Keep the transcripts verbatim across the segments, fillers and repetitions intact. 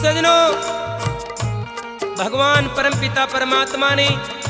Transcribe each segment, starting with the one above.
सजनों, भगवान परमपिता परमात्मा ने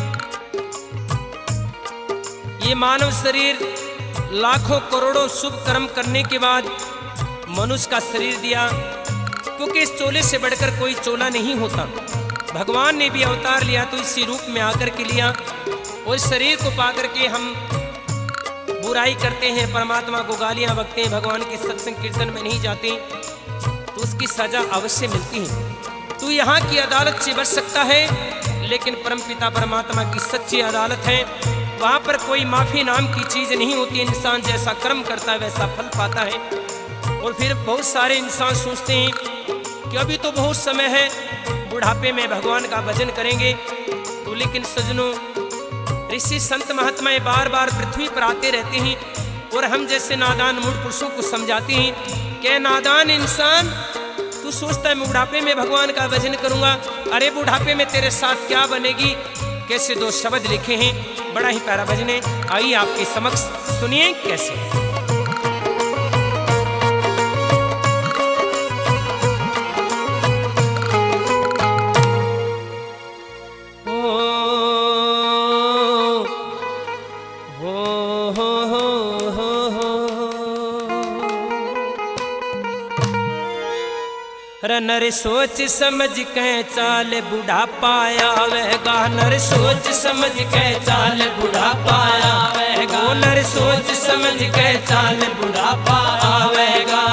ये मानव शरीर लाखों करोड़ों शुभ कर्म करने के बाद मनुष्य का शरीर दिया, क्योंकि इस चोले से बढ़कर कोई चोला नहीं होता। भगवान ने भी अवतार लिया तो इसी रूप में आकर के लिया, और शरीर को पाकर के हम बुराई करते हैं, परमात्मा को गालियां बकते हैं, भगवान के सत्संग कीर्तन में नहीं जाते, तो उसकी सजा अवश्य मिलती है। तू यहाँ की अदालत से बच सकता है, लेकिन परमपिता परमात्मा की सच्ची अदालत है, वहाँ पर कोई माफी नाम की चीज नहीं होती। इंसान जैसा कर्म करता है वैसा फल पाता है। और फिर बहुत सारे इंसान सोचते हैं कि अभी तो बहुत समय है, बुढ़ापे में भगवान का भजन करेंगे। तो लेकिन सजनों, ऋषि संत महात्माएं बार बार पृथ्वी पर आते रहते हैं और हम जैसे नादान मूढ़ पुरुषों को समझाते हैं कि नादान इंसान, तू सोचता है मैं बुढ़ापे में भगवान का भजन करूंगा, अरे बुढ़ापे में तेरे साथ क्या बनेगी। कैसे दो शब्द लिखे हैं, बड़ा ही प्यारा भजन है, आइए आपके समक्ष सुनिए कैसे। नर सोच समझ के चाल बुढ़ापा आवेगा, नर सोच समझ के चाल बुढ़ापा आवेगा, नर सोच समझ के चाल बुढ़ापा आवेगा।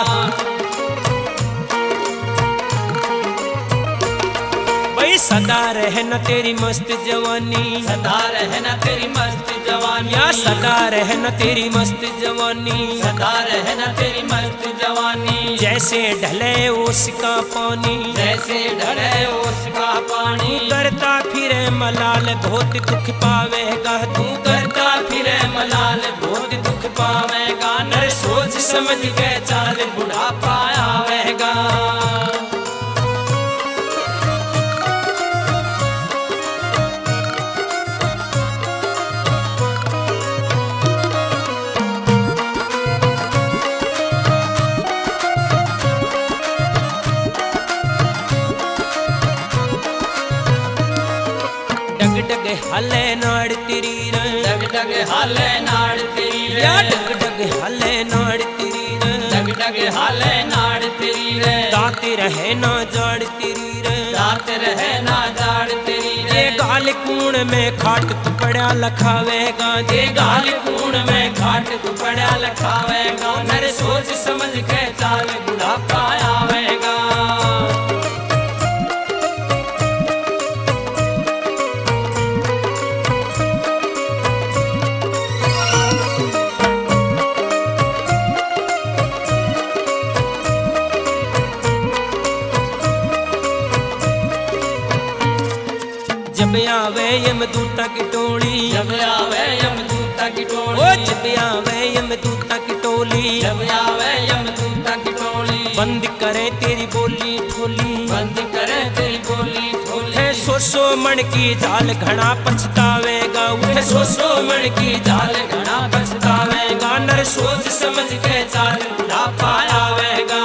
भाई सदा रहना तेरी मस्त जवानी, सदा रहना तेरी मस्त जवानी, या सदा रहना तेरी मस्त जवानी, सदा रहना तेरी मस्त जवानी। जैसे ढले ओस का पानी, जैसे ढले ओस का पानी, तू करता फिरे मलाल बहुत दुख पावेगा, तू करता फिरे मलाल बहुत दुख पावेगा। नर सोच समझ के चाल बुढ़ापा आवेगा। डग हाले नाड़ तेरी रे, डग डग हाले नाड़ तेरी रे, या डग डग हाले नाड़ तेरी रे, डग डग हाले नाड़ तेरी रे। दांत रहे ना जाड़ तेरी रे, दांत रहे ना जाड़ तेरी रे। ये गाल कूण में खाट तू पड़ा लखावेगा, ये गाल कूण में खाट तू पड़ा लखावेगा। नर सोच समझ के चाल बुढ़ापा आवेगा। जब आवे यमदूता की टोली, जब आवे यमदूता की टोली, ओ जब आवे यमदूता की टोली, जब आवे यमदूता की टोली, बंद करे तेरी बोली ठोली, बंद करे तेरी बोली ठोली। है सो सो मन की जाल घना पछतावेगा, उठे सो सो मन की जाल घना पछतावेगा। नर सोच समझ के चाल बुढ़ापा आवेगा।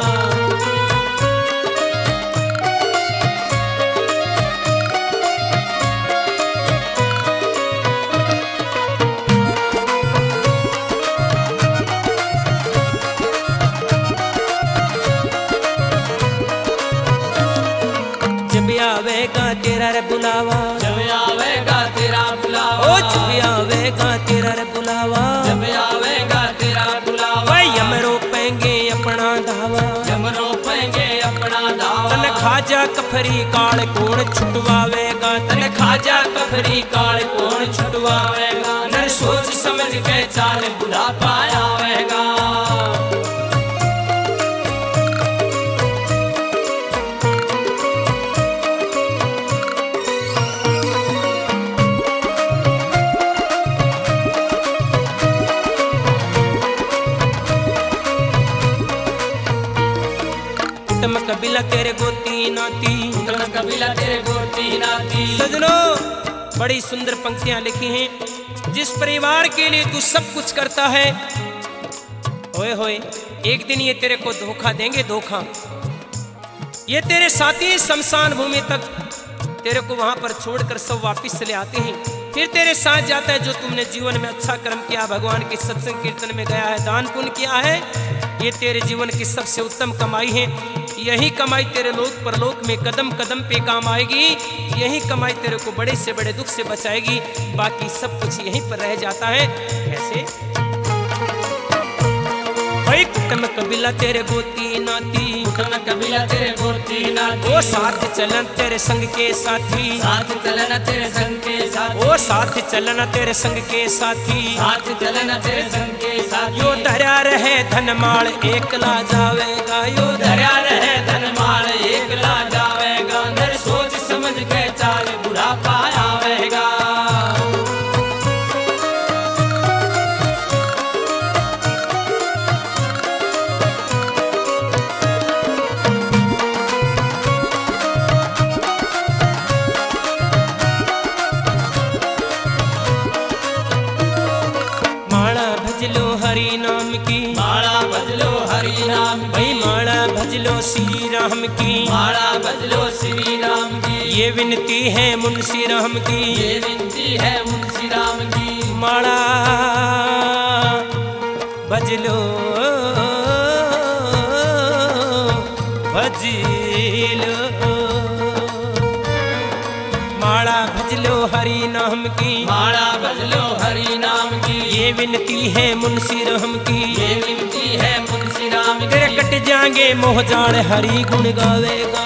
जब आवेगा तेरा रे बुलावा, जब आवेगा तेरा बुलावा, ओ जब आवेगा तेरा रे बुलावा, जब आवेगा तेरा बुलावा। भाई यम रोपेंगे अपना धावा, यम रोपेंगे अपना धावा। तन खाजा कफरी काल कौन छुटवावेगा, तन खाजा कफरी काल कौन छुटवावेगा। नर सोच समझ के चाल बुढ़ापा आवेगा। तुम कबीला तेरे गोती नाती, तुम कबीला तेरे गोती नाती। सजनों, बड़ी सुंदर पंक्तियां लिखी हैं। जिस परिवार के लिए तू सब कुछ करता है, होए होए एक दिन ये तेरे को धोखा देंगे, धोखा। ये तेरे साथी शमशान भूमि तक तेरे को वहां पर छोड़कर सब वापिस चले आते हैं। फिर तेरे साथ जाता है जो तुमने जीवन में अच्छा कर्म किया, भगवान के सत्संग कीर्तन में गया है, दान पुण्य किया है, ये तेरे जीवन की सबसे उत्तम कमाई है। यही कमाई तेरे लोक परलोक में कदम कदम पे काम आएगी। यही कमाई तेरे को बड़े से बड़े दुख से बचाएगी। बाकी सब कुछ यहीं पर रह जाता है। कैसे? भाई कुटुंब कबीला तेरे गोती नाती, कुटुंब कबीला तेरे गोती नाती, ओ साथ चलन तेरे संग के साथी, साथ चलना तेरे संग के साथी, ओ साथ चलन तेरे संग के साथी, साथ चलना तेरे संग के साथी। यो धर्या रहे धनमाल एकला जावेगा, यो धर्या रहे धनमाल एकला जावेगा, नर सोच समझ के चाल बुढ़ापा आवेगा। हरि नाम की माला बजलो हरि नाम की, भाई माला भजलो श्री राम की, माला बजलो श्री राम की, ये विनती है मुंशी राम की, ये विनती है मुंशी राम की। माला भजलो भजलो माला भजलो हरि नाम की, माला बजलो हरि नाम की, ये विनती है मुंशी राम की, ये विनती है मुंशी राम की। तेरे कट जाएंगे मोह जाल हरि गुण गावेगा,